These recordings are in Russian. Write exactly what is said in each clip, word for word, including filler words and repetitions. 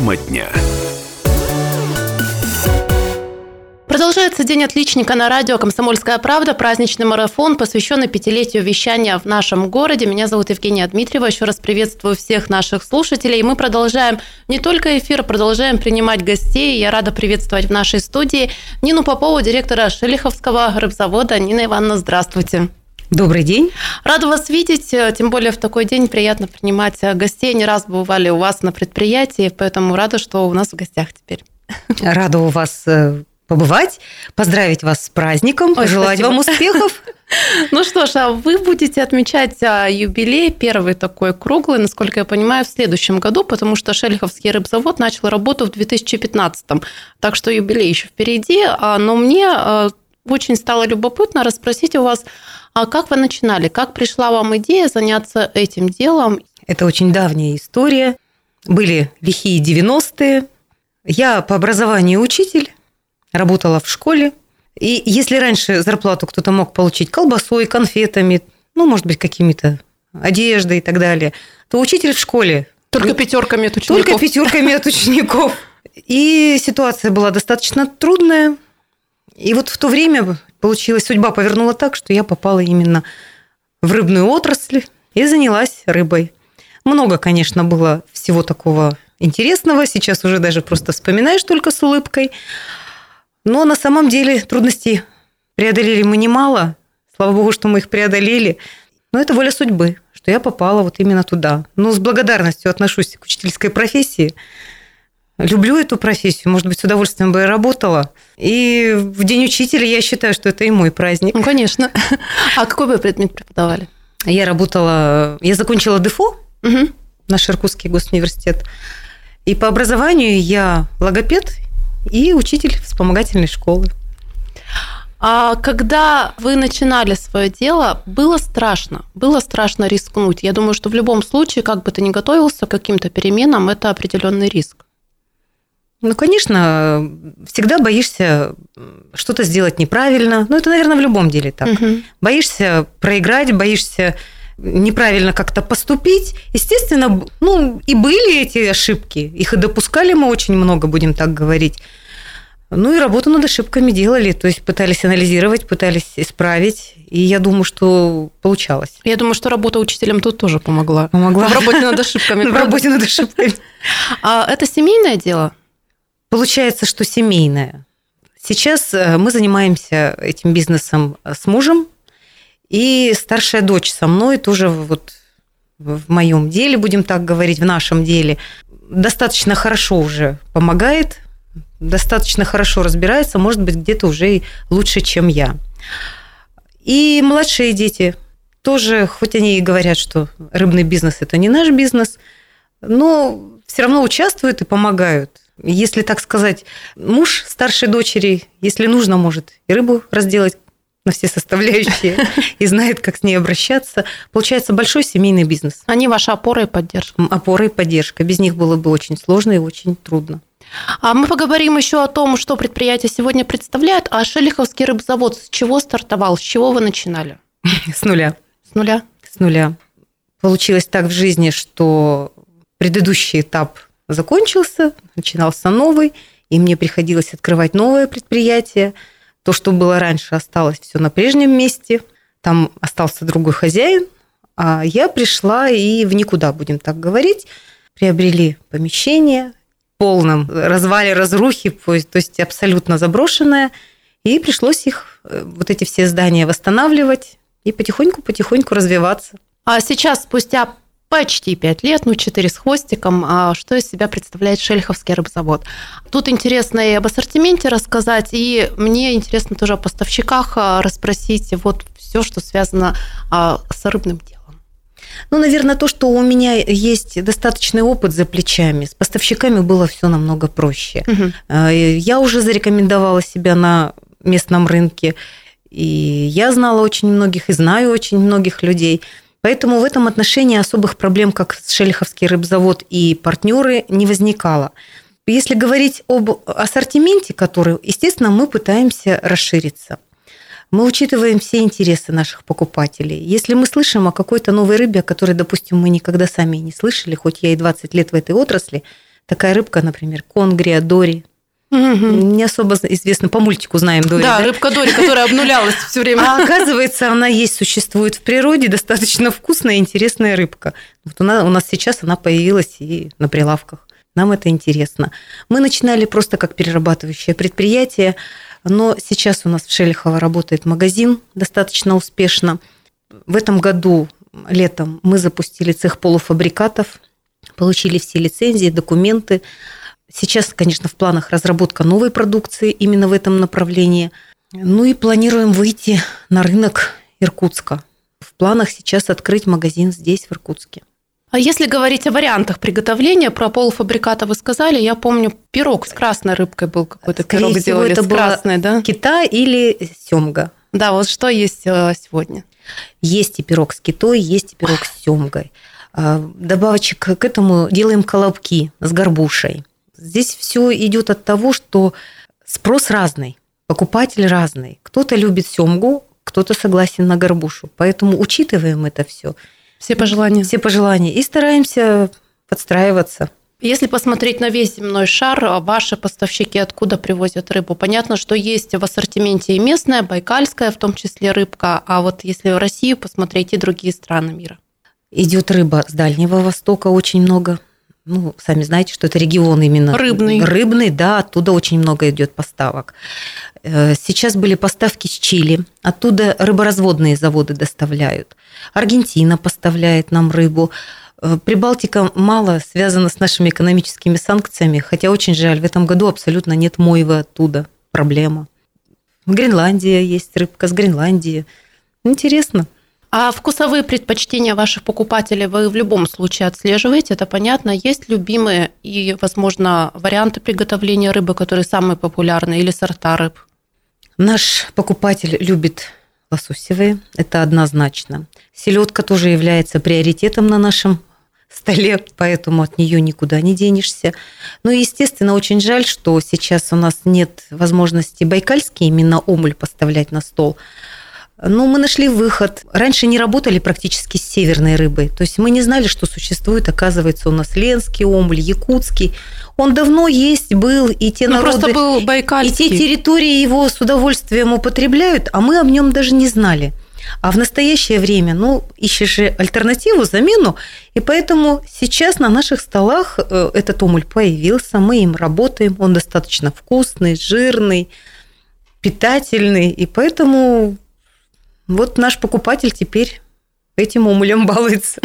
Тема дня. Продолжается День отличника на радио «Комсомольская правда», праздничный марафон, посвященный пятилетию вещания в нашем городе. Меня зовут Евгения Дмитриева. Еще раз приветствую всех наших слушателей. И мы продолжаем не только эфир, продолжаем принимать гостей. Я рада приветствовать в нашей студии Нину Попову, директора Шелиховского рыбзавода. Нина Ивановна, здравствуйте. Добрый день. Рада вас видеть, тем более в такой день приятно принимать гостей. Не раз бывали у вас на предприятии, поэтому рада, что у нас в гостях теперь. Рада у вас побывать, поздравить вас с праздником, пожелать вам успехов. Ну что ж, а вы будете отмечать юбилей, первый такой круглый, насколько я понимаю, в следующем году, потому что Шелиховский рыбзавод начал работу в две тысячи пятнадцатом, так что юбилей еще впереди. Но мне очень стало любопытно расспросить у вас, а как вы начинали, как пришла вам идея заняться этим делом? Это очень давняя история. Были лихие девяностые. Я по образованию учитель, работала в школе. И если раньше зарплату кто-то мог получить колбасой, конфетами, ну, может быть, какими-то одеждой и так далее, то учитель в школе... Только пятерками от учеников. Только пятерками от учеников. И ситуация была достаточно трудная. И вот в то время получилось, судьба повернула так, что я попала именно в рыбную отрасль и занялась рыбой. Много, конечно, было всего такого интересного. Сейчас уже даже просто вспоминаешь только с улыбкой. Но на самом деле трудностей преодолели мы немало. Слава богу, что мы их преодолели. Но это воля судьбы, что я попала вот именно туда. Но с благодарностью отношусь к учительской профессии. Люблю эту профессию. Может быть, с удовольствием бы и работала. И в День учителя я считаю, что это и мой праздник. Ну, конечно. А какой вы предмет преподавали? Я работала... Я закончила ДЭФО, угу. Наш Иркутский госуниверситет. И по образованию я логопед и учитель вспомогательной школы. А когда вы начинали свое дело, было страшно? Было страшно рискнуть? Я думаю, что в любом случае, как бы ты ни готовился к каким-то переменам, это определенный риск. Ну, конечно, всегда боишься что-то сделать неправильно. Ну, это, наверное, в любом деле так. Угу. Боишься проиграть, боишься неправильно как-то поступить. Естественно, ну, и были эти ошибки. Их и допускали мы очень много, будем так говорить. Ну, и работу над ошибками делали. То есть пытались анализировать, пытались исправить. И я думаю, что получалось. Я думаю, что работа учителем тут тоже помогла. Помогла. В работе над ошибками. В работе над ошибками. А это семейное дело? Получается, что семейное. Сейчас мы занимаемся этим бизнесом с мужем, и старшая дочь со мной тоже вот в моем деле, будем так говорить, в нашем деле, достаточно хорошо уже помогает, достаточно хорошо разбирается, может быть, где-то уже и лучше, чем я. И младшие дети тоже, хоть они и говорят, что рыбный бизнес – это не наш бизнес, но все равно участвуют и помогают. Если так сказать, муж старшей дочери, если нужно, может и рыбу разделать на все составляющие и знает, как с ней обращаться. Получается большой семейный бизнес. Они ваша опора и поддержка. Опора и поддержка. Без них было бы очень сложно и очень трудно. А мы поговорим еще о том, что предприятие сегодня представляет. А Шелиховский рыбзавод с чего стартовал? С чего вы начинали? С нуля. С нуля? С нуля. Получилось так в жизни, что предыдущий этап закончился, начинался новый, и мне приходилось открывать новое предприятие. То, что было раньше, осталось все на прежнем месте. Там остался другой хозяин, а я пришла и в никуда, будем так говорить. Приобрели помещение в полном развале, разрухе, то есть абсолютно заброшенное. И пришлось их, вот эти все здания, восстанавливать и потихоньку-потихоньку развиваться. А сейчас, спустя почти пять лет, ну, четыре с хвостиком, а что из себя представляет Шелиховский рыбзавод? Тут интересно и об ассортименте рассказать, и мне интересно тоже о поставщиках расспросить вот все, что связано с рыбным делом. Ну, наверное, то, что у меня есть достаточный опыт за плечами, с поставщиками было все намного проще. Угу. Я уже зарекомендовала себя на местном рынке, и я знала очень многих, и знаю очень многих людей. Поэтому в этом отношении особых проблем, как Шелиховский рыбзавод и партнеры, не возникало. Если говорить об ассортименте, который, естественно, мы пытаемся расшириться. Мы учитываем все интересы наших покупателей. Если мы слышим о какой-то новой рыбе, о которой, допустим, мы никогда сами не слышали, хоть я и двадцать лет в этой отрасли, Такая рыбка, например, конгрия, дори. Угу. Не особо известно, по мультику знаем Дори. Да, да? рыбка Дори, которая обнулялась все время. А оказывается, она есть, существует в природе, достаточно вкусная и интересная рыбка. Вот у нас, у нас сейчас она появилась и на прилавках. Нам это интересно. Мы начинали просто как перерабатывающее предприятие, но сейчас у нас в Шелихово работает магазин достаточно успешно. В этом году летом мы запустили цех полуфабрикатов, получили все лицензии, документы. Сейчас, конечно, в планах разработка новой продукции именно в этом направлении. Ну и планируем выйти на рынок Иркутска. В планах сейчас открыть магазин здесь, в Иркутске. А если говорить о вариантах приготовления, про полуфабрикаты вы сказали, я помню, пирог с красной рыбкой был какой-то. Скорее пирог всего, делали это с красной, да? Кита или сёмга. Да, вот что есть сегодня? Есть и пирог с китой, есть и пирог с сёмгой. Добавочек к этому делаем колобки с горбушей. Здесь все идет от того, что спрос разный, покупатель разный. Кто-то любит сёмгу, кто-то согласен на горбушу. Поэтому учитываем это все. Все пожелания. Все пожелания. И стараемся подстраиваться. Если посмотреть на весь земной шар, ваши поставщики откуда привозят рыбу? Понятно, что есть в ассортименте и местная, байкальская, в том числе рыбка. А вот если в Россию посмотреть и другие страны мира? Идет рыба с Дальнего Востока очень много. Ну, сами знаете, что это регион именно рыбный. Рыбный, да, оттуда очень много идет поставок. Сейчас были поставки с Чили, оттуда рыборазводные заводы доставляют. Аргентина поставляет нам рыбу. Прибалтика мало связана с нашими экономическими санкциями, хотя очень жаль, в этом году абсолютно нет мойвы оттуда. Проблема. Гренландия есть рыбка с Гренландии. Интересно. А вкусовые предпочтения ваших покупателей вы в любом случае отслеживаете, это понятно. Есть любимые и, возможно, варианты приготовления рыбы, которые самые популярные, или сорта рыб? Наш покупатель любит лососевые, это однозначно. Селедка тоже является приоритетом на нашем столе, поэтому от нее никуда не денешься. Ну и, естественно, очень жаль, что сейчас у нас нет возможности байкальский именно омуль поставлять на стол. Но мы нашли выход. Раньше не работали практически с северной рыбой. То есть мы не знали, что существует, оказывается, у нас ленский омуль, якутский. Он давно есть, был, и те ну, народы, просто был байкальский. И те территории его с удовольствием употребляют, а мы об нем даже не знали. А в настоящее время, ну, ищешь же альтернативу, замену, и поэтому сейчас на наших столах этот омуль появился, мы им работаем, он достаточно вкусный, жирный, питательный, и поэтому... Вот наш покупатель теперь этим омулем балуется.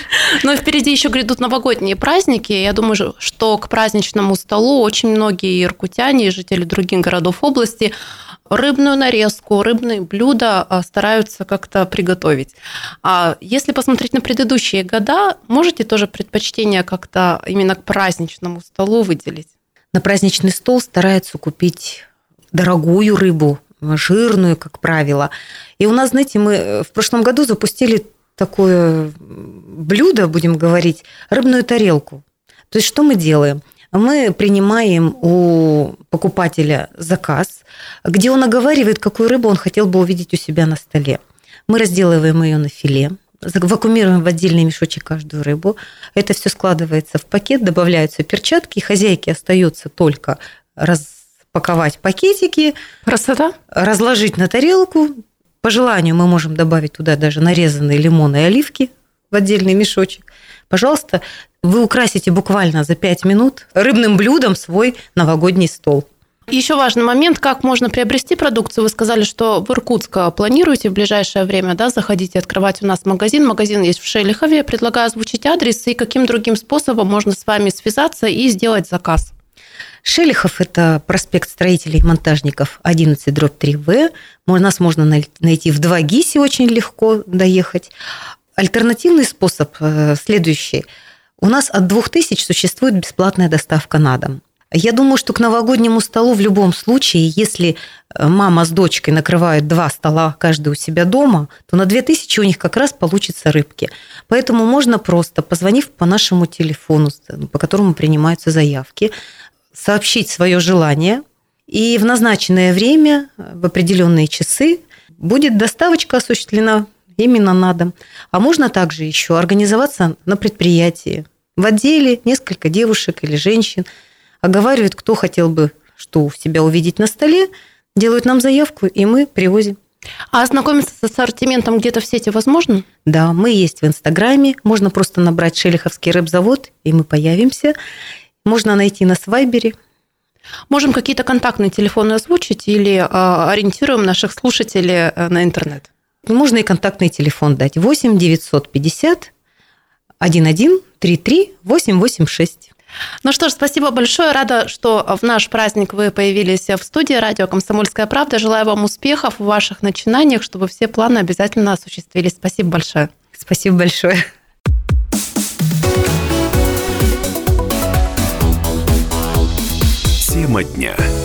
Но впереди еще грядут новогодние праздники. Я думаю, что к праздничному столу очень многие иркутяне и жители других городов области рыбную нарезку, рыбные блюда стараются как-то приготовить. А если посмотреть на предыдущие года, можете тоже предпочтение как-то именно к праздничному столу выделить? На праздничный стол стараются купить дорогую рыбу, жирную, как правило. И у нас, знаете, мы в прошлом году запустили такое блюдо, будем говорить, рыбную тарелку. То есть что мы делаем? Мы принимаем у покупателя заказ, где он оговаривает, какую рыбу он хотел бы увидеть у себя на столе. Мы разделываем ее на филе, вакуумируем в отдельный мешочек каждую рыбу. Это все складывается в пакет, добавляются перчатки, хозяйке остается только раз паковать пакетики, красота, разложить на тарелку. По желанию мы можем добавить туда даже нарезанные лимоны и оливки в отдельный мешочек. Пожалуйста, вы украсите буквально за пять минут рыбным блюдом свой новогодний стол. Еще важный момент, как можно приобрести продукцию. Вы сказали, что в Иркутск планируете в ближайшее время, да, заходите, открывать у нас магазин. Магазин есть в Шелихове. Я предлагаю озвучить адрес и каким другим способом можно с вами связаться и сделать заказ. Шелихов – это проспект строителей и монтажников одиннадцать дробь три вэ. Нас можно найти в два ГИСе, очень легко доехать. Альтернативный способ следующий. У нас от двух тысяч существует бесплатная доставка на дом. Я думаю, что к новогоднему столу в любом случае, если мама с дочкой накрывают два стола каждый у себя дома, то на две тысячи у них как раз получится рыбки. Поэтому можно просто, позвонив по нашему телефону, по которому принимаются заявки, сообщить свое желание, и в назначенное время, в определенные часы, будет доставочка осуществлена именно на дом. А можно также еще организоваться на предприятии, В отделе несколько девушек или женщин оговаривают, кто хотел бы что у себя увидеть на столе, делают нам заявку, и мы привозим. А ознакомиться с ассортиментом где-то в сети возможно? Да, мы есть в Инстаграме. Можно просто набрать «Шелиховский рэп-завод», и мы появимся. Можно найти нас в Вайбере. Можем какие-то контактные телефоны озвучить или э, ориентируем наших слушателей на интернет? Можно и контактный телефон дать. восемь девятьсот пятьдесят одиннадцать тридцать три восемьсот восемьдесят шесть. Ну что ж, спасибо большое. Рада, что в наш праздник вы появились в студии радио «Комсомольская правда». Желаю вам успехов в ваших начинаниях, чтобы все планы обязательно осуществились. Спасибо большое. Спасибо большое. Тема дня.